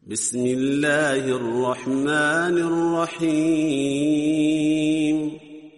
بسم الله الرحمن الرحيم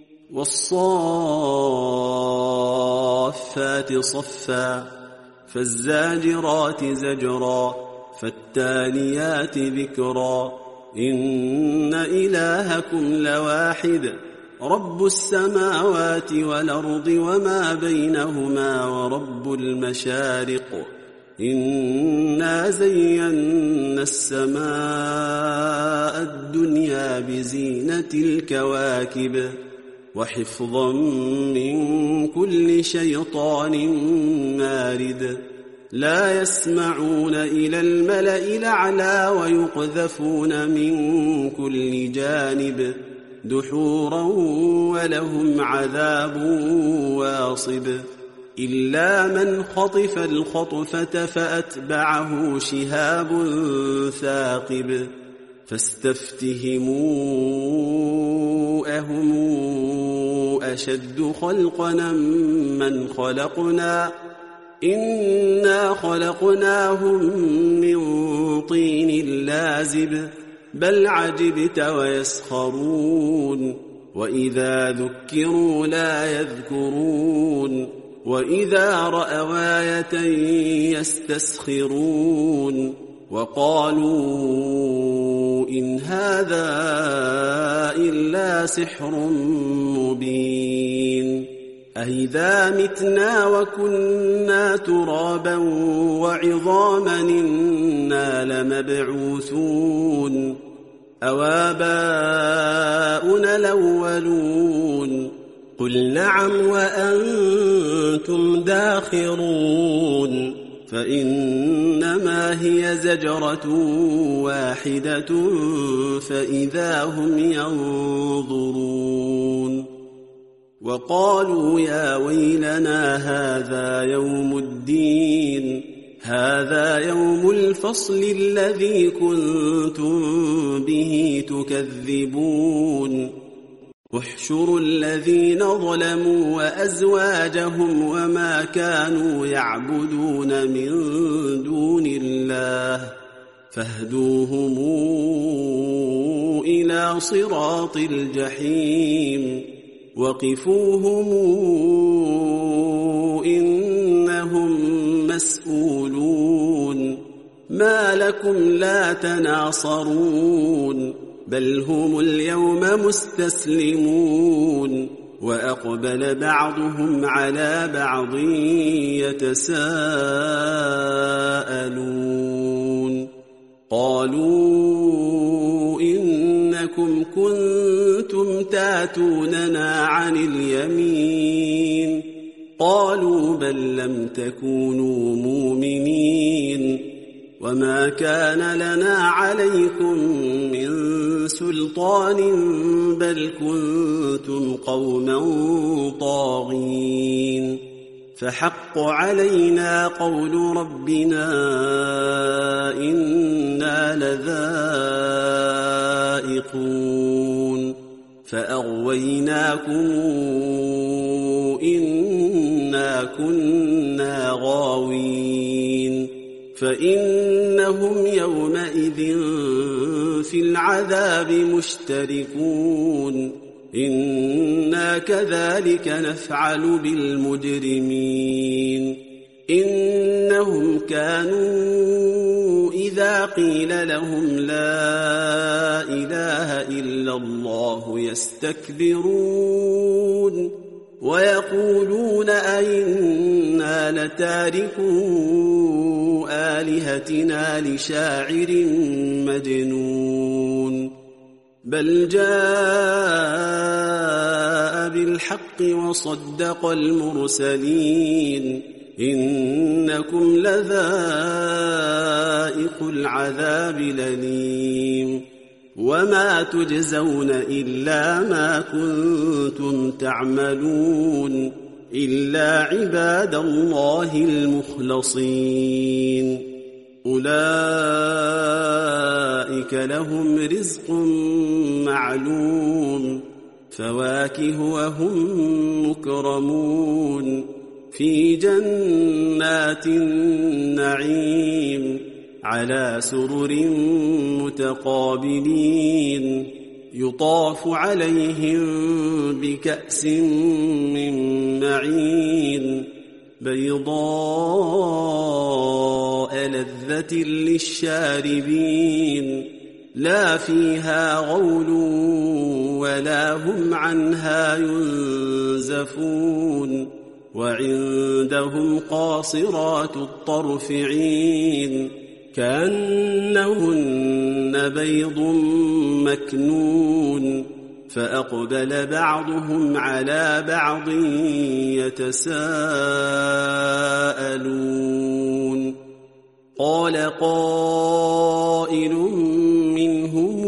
والصافات صفا فالزاجرات زجرا فالتاليات ذكرا إن إلهكم لواحد رب السماوات والأرض وما بينهما ورب المشارق إنا زينا السماء الدنيا بزينة الكواكب وحفظا من كل شيطان مارد لا يسمعون إلى الملأ الأعلى ويقذفون من كل جانب دحورا ولهم عذاب واصب إلا من خطف الخطفة فأتبعه شهاب ثاقب فاستفتهموا أهم أشد خلقنا من خلقنا إنا خلقناهم من طين لازب بل عجبت ويسخرون وإذا ذكروا لا يذكرون وإذا رأوا آية يستسخرون وقالوا إن هذا إلا سحر مبين أإذا متنا وكنا ترابا وعظاما إنا لمبعوثون أو آباؤنا الأولون قل نعم وأنتم داخرون فإنما هي زجرة واحدة فإذا هم ينظرون وقالوا يا ويلنا هذا يوم الدين هذا يوم الفصل الذي كنتم به تكذبون احشروا الذين ظلموا وأزواجهم وما كانوا يعبدون من دون الله فاهدوهم إلى صراط الجحيم وقفوهم إنهم مسؤولون ما لكم لا تناصرون بل هم اليوم مستسلمون وأقبل بعضهم على بعض يتساءلون قالوا إنكم كنتم تاتوننا عن اليمين قالوا بل لم تكونوا مؤمنين وما كان لنا عليكم من سلطان بل كنتم قوما طاغين فحق علينا قول ربنا إنا لذائقون فأغويناكم إنا كنا غاوين فإنهم يومئذ في العذاب مشتركون إنا كذلك نفعل بالمجرمين إنهم كانوا إذا قيل لهم لا إله إلا الله يستكبرون ويقولون أئنا لتاركو آلهتنا لشاعر مجنون بل جاء بالحق وصدق المرسلين إنكم لذائق العذاب الأليم وما تجزون إلا ما كنتم تعملون إلا عباد الله المخلصين أولئك لهم رزق معلوم فواكه وهم مكرمون في جنات النعيم على سرر متقابلين يطاف عليهم بكأس من معين بيضاء لذة للشاربين لا فيها غول ولا هم عنها ينزفون وعندهم قاصرات الطرف عين كأنهن بيض مكنون فأقبل بعضهم على بعض يتساءلون قال قائل منهم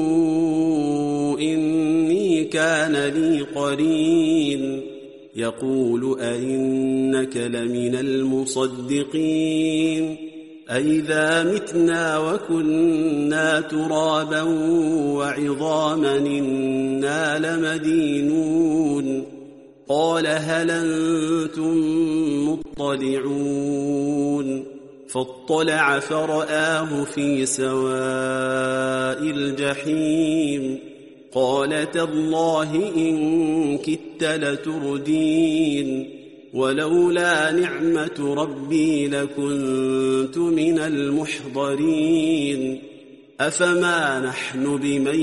إني كان لي قرين يقول أئنك لمن المصدقين أئذا متنا وكنا ترابا وعظاما إنا لمدينون قال هل أنتم مطلعون فاطلع فرآه في سواء الجحيم قال تالله إن كدت لتردين ولولا نعمة ربي لكنت من المحضرين أفما نحن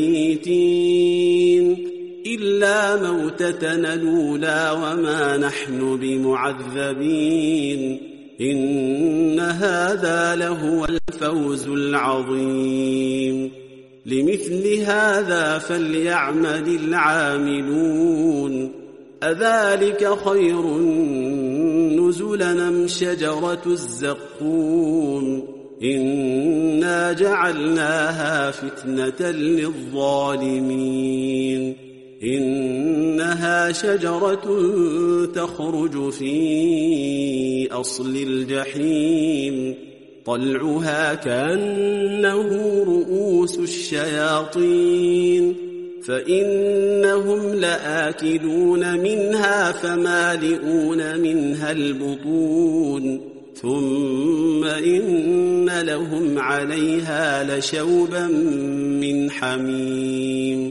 بميتين إلا موتتنا الأولى وما نحن بمعذبين إن هذا لهو الفوز العظيم لمثل هذا فليعمل العاملون أذلك خير نزلا أم شجرة الزقوم إنا جعلناها فتنة للظالمين إنها شجرة تخرج في أصل الجحيم طلعها كأنه رؤوس الشياطين فإنهم لآكلون منها فمالئون منها البطون ثم إن لهم عليها لشوبا من حميم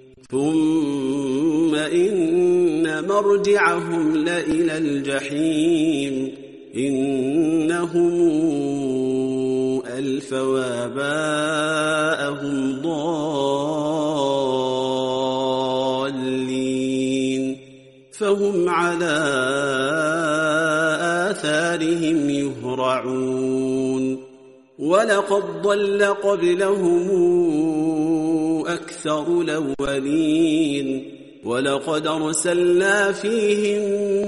ثم إن مرجعهم لإلى الجحيم إنهم ألفوا آباءهم ضالين فهم على آثارهم يهرعون ولقد ضل قبلهم أكثر الأولين ولقد أرسلنا فيهم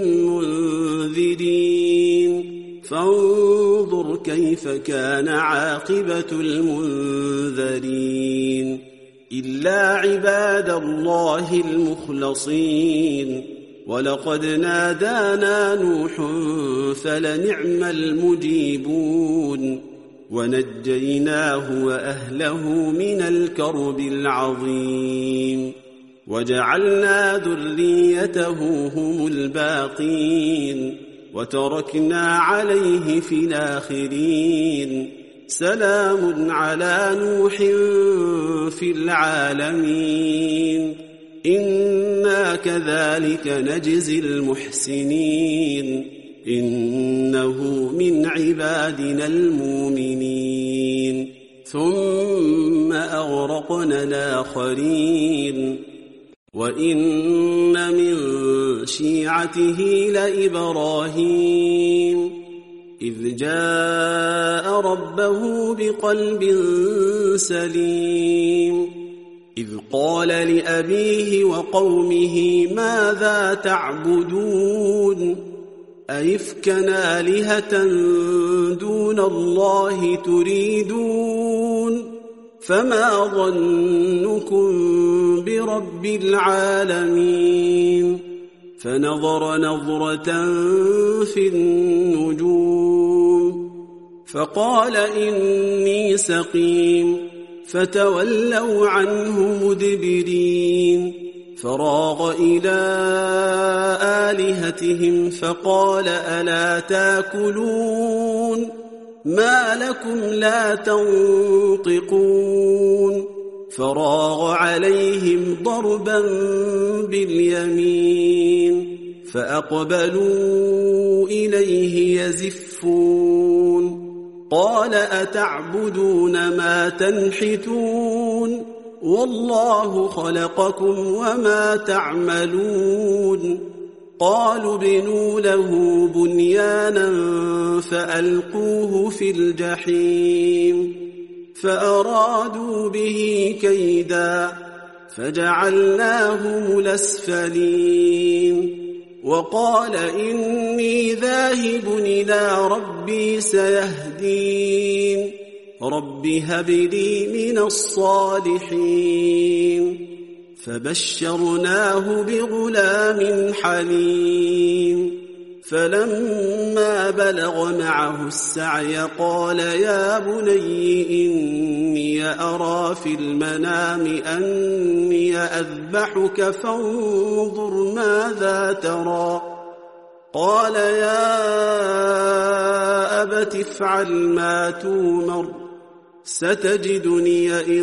منذرين فانظر كيف كان عاقبة المنذرين إلا عباد الله المخلصين ولقد نادانا نوح فلنعم المجيبون ونجيناه وأهله من الكرب العظيم وجعلنا ذريته هم الباقين وتركنا عليه في الآخرين سلام على نوح في العالمين إنا كذلك نجزي المحسنين إنه من عبادنا المؤمنين ثم أغرقنا الآخرين وإن من شيعته لإبراهيم إذ جاء ربه بقلب سليم إذ قال لأبيه وقومه ماذا تعبدون أئفكا آلهة دون الله تريدون فما ظنكم برب العالمين فنظر نظرة في النجوم فقال إني سقيم فتولوا عنه مدبرين فراغ إلى آلهتهم فقال ألا تاكلون ما لكم لا تنطقون فراغ عليهم ضربا باليمين فأقبلوا إليه يزفون قال أتعبدون ما تنحتون والله خلقكم وما تعملون قالوا ابنوا له بنيانا فألقوه في الجحيم فأرادوا به كيدا فجعلناهم الأسفلين وقال إني ذاهب إلى ربي سيهدين رب هب لي من الصالحين فبشرناه بغلام حليم فلما بلغ معه السعي قال يا بني إني أرى في المنام أني أذبحك فانظر ماذا ترى قال يا أبت افعل ما تؤمر ستجدني إن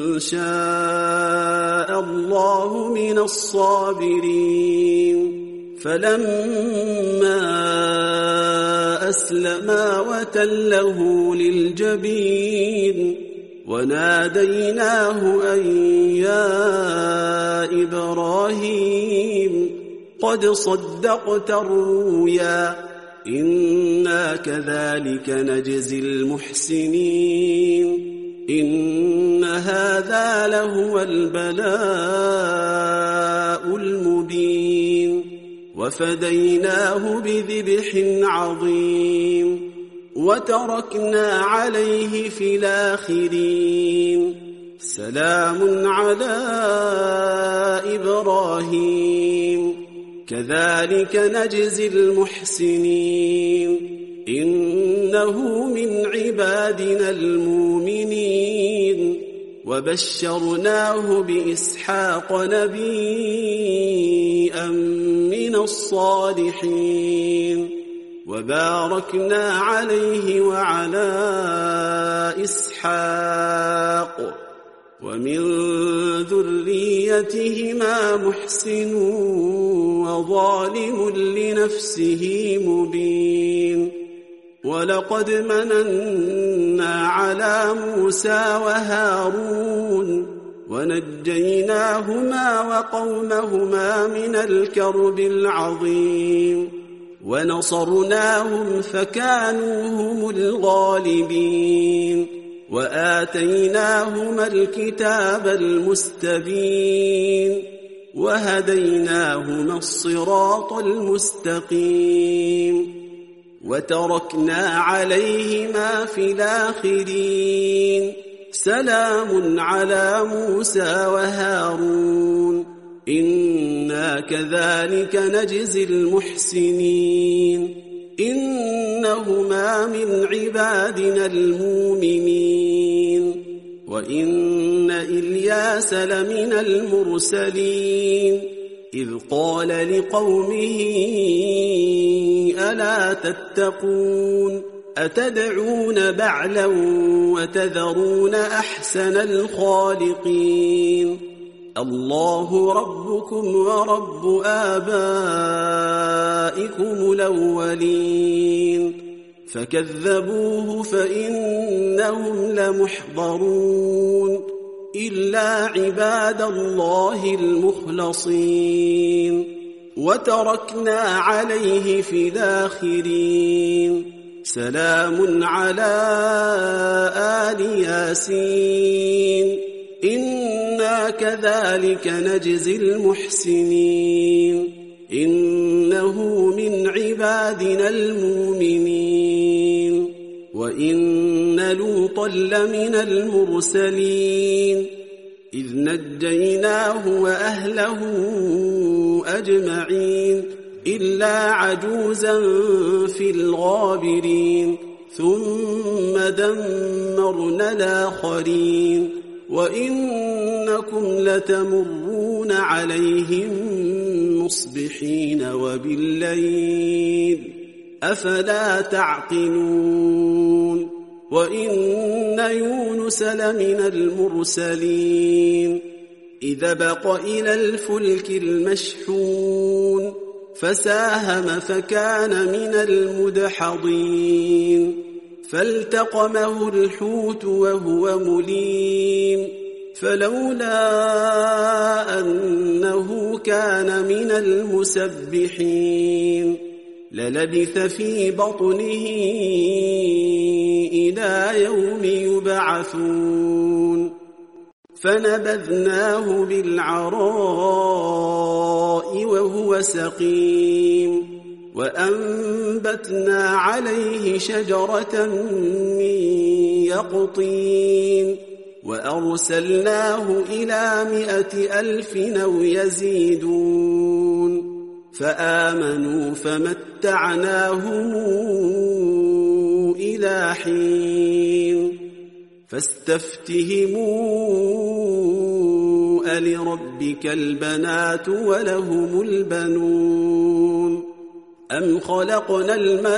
شاء الله من الصابرين فلما أسلما وتله للجبين وناديناه أن يا إبراهيم قد صدقت الرؤيا إنا كذلك نجزي المحسنين إن هذا لهو البلاء المبين وفديناه بذبح عظيم وتركنا عليه في الآخرين سلام على إبراهيم كذلك نجزي المحسنين إنه من عبادنا المؤمنين وبشرناه بإسحاق نبيا من الصالحين وباركنا عليه وعلى إسحاق ومن ذريتهما محسن وظالم لنفسه مبين ولقد مننا على موسى وهارون ونجيناهما وقومهما من الكرب العظيم ونصرناهم فكانوا هم الغالبين وآتيناهما الكتاب المستبين وهديناهما الصراط المستقيم وتركنا عليهما في الآخرين سلام على موسى وهارون إنا كذلك نجزي المحسنين إنهما من عبادنا المؤمنين وإن إلياس لمن المرسلين إذ قال لقومه ألا تتقون أتدعون بعلا وتذرون أحسن الخالقين الله ربكم ورب آبائكم الأولين فكذبوه فإنهم لمحضرون إلا عباد الله المخلصين وتركنا عليه في الآخرين سلام على آل ياسين إنا كذلك نجزي المحسنين إنه من عبادنا المؤمنين وإن لوطا لمن المرسلين إذ نجيناه وأهله أجمعين إلا عجوزا في الغابرين ثم دمرنا الآخرين وإنكم لتمرون عليهم مصبحين وبالليل أفلا تعقلون وإن يونس لمن المرسلين إذ بق إلى الفلك المشحون فساهم فكان من المدحضين فالتقمه الحوت وهو مليم فلولا أنه كان من المسبحين للبث في بطنه إلى يوم يبعثون فنبذناه بالعراء وهو سقيم وأنبتنا عليه شجرة من يقطين وأرسلناه إلى 100,000 أو يزيدون فآمنوا فمتعناهم إلى حين فاستفتهموا ألربك البنات ولهم البنون أم خلقنا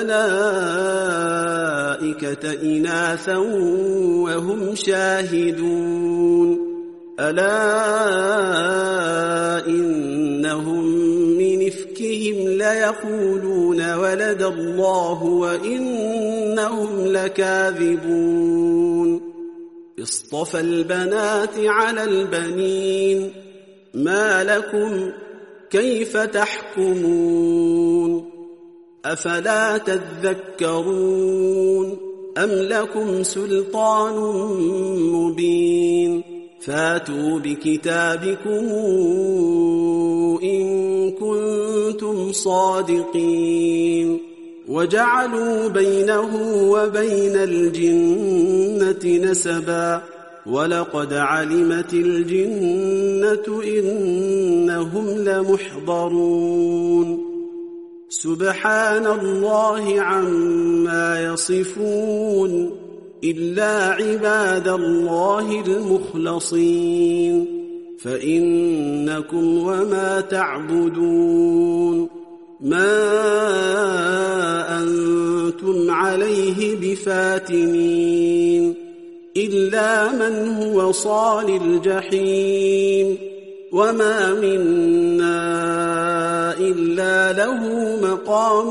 الملائكة إناثا وهم شاهدون ألا إنهم من إفكهم ليقولون ولد الله وإنهم لكاذبون اصطفى البنات على البنين ما لكم كيف تحكمون أفلا تذكرون أم لكم سلطان مبين فاتوا بكتابكم إن كنتم صادقين وجعلوا بينه وبين الجنة نسبا ولقد علمت الجنة إنهم لمحضرون سبحان الله عما يصفون إلا عباد الله المخلصين فإنكم وما تعبدون ما أنتم عليه بفاتنين إلا من هو صال الجحيم وما منا إلا له مقام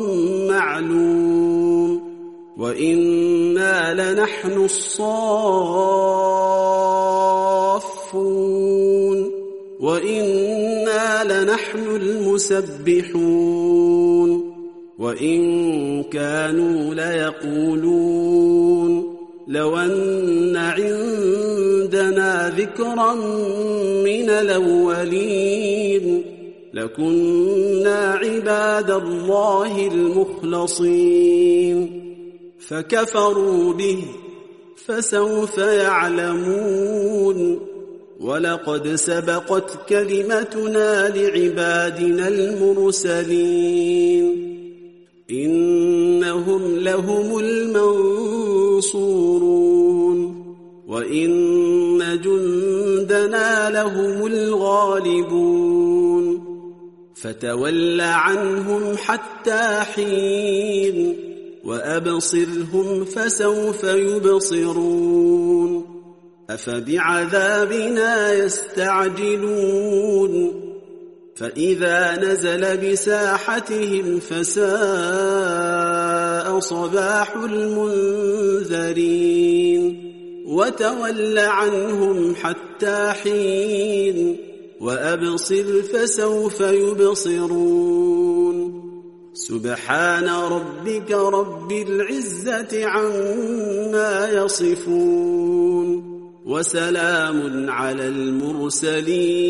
معلوم وإنا لنحن الصافون وإنا لنحن المسبحون وإن كانوا ليقولون لو أن عندنا ذكرا من الأولين لكنا عباد الله المخلصين فكفروا به فسوف يعلمون ولقد سبقت كلمتنا لعبادنا المرسلين إنهم لهم المنصورون وإن جندنا لهم الغالبون فتول عنهم حتى حين وأبصرهم فسوف يبصرون أفبعذابنا يستعجلون فإذا نزل بساحتهم فساء صباح المنذرين وتول عنهم حتى حين وأبصر فسوف يبصرون سبحان ربك رب العزة عما يصفون وسلام على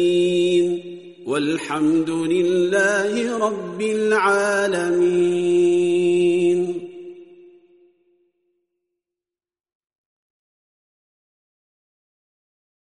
المرسلين والحمد لله رب العالمين.